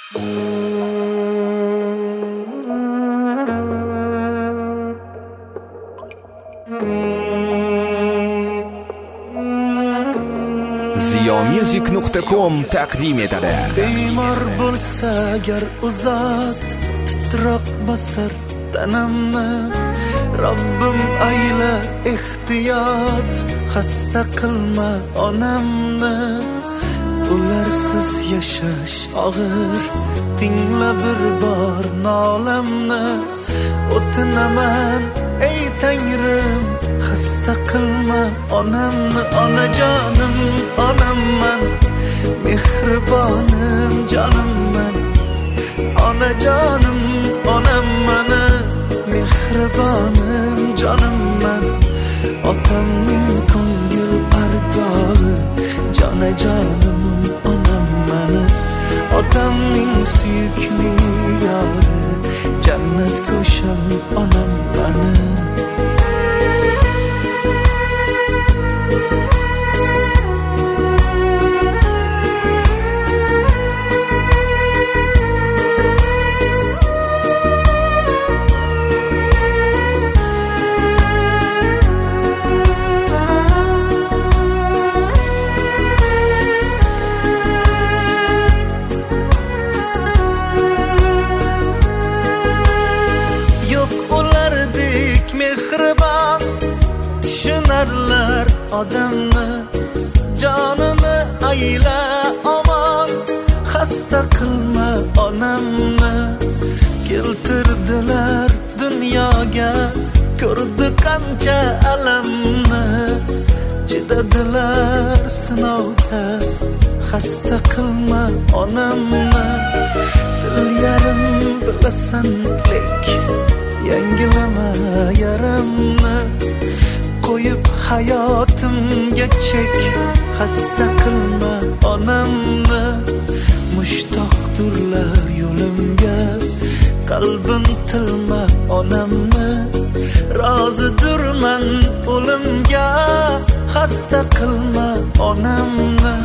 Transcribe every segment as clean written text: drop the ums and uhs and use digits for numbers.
ziyomusic.com taqdim etadi. Bemor bo'lsa agar uzat titroq bosar tanamni, Robbim ayla ehtiyot, xasta qilma onamni. Ularsiz yashash og'ir, tingla bir bor nolamni. O'tinaman ey Tangrim, xasta qilma onamni. Onajonim onamman, mehribonim jonimman. Onajonim onamman, mehribonim jonimman. Otamning ko'ngil ardog'i, jonajonim onamman. Otamning suyukli yori, jannat ko'sham onamman. Mehribon tushunarlar odamni, jonini ayla omon, xasta qilma onamni. Keltirdilar dunyoga, ko'rdi qancha alamni. Chidadilar sinovga, xasta qilma onamni. Dil yarim bilasan lek, yangilama yaramni. Qo'yib hayotimga chek, xasta qilma onamni. Mushtoqdirlar yo'limga, qalbin tilma onamni. Rozidirman o'limga, xasta qilma onamni.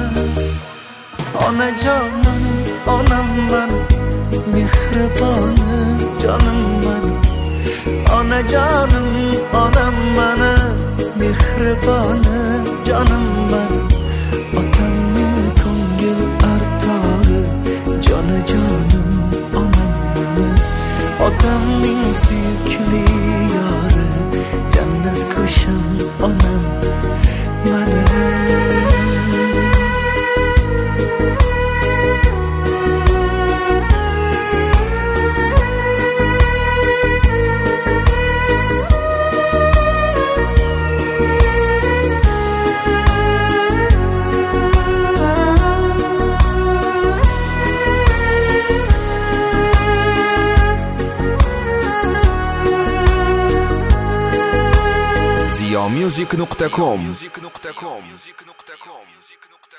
Onajonim onamman, mehribonim jonimman. Onajonim onamman, mehribonim jonimman. Otamning ko'ngil ardog'i, jonajonim onamman. Otamning suyukli yori, jannat ko'sham onam mana. ziyomusic.com